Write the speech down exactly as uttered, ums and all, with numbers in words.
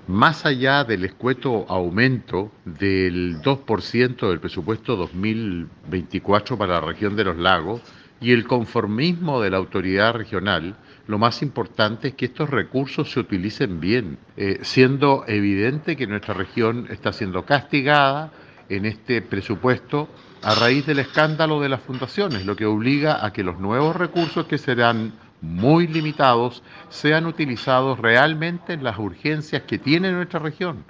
Más allá del escueto aumento del dos por ciento del presupuesto dos mil veinticuatro para la región de los lagos y el conformismo de la autoridad regional, lo más importante es que estos recursos se utilicen bien, eh, siendo evidente que nuestra región está siendo castigada en este presupuesto a raíz del escándalo de las fundaciones, lo que obliga a que los nuevos recursos, que serán muy limitados, sean utilizados realmente en las urgencias que tiene nuestra región.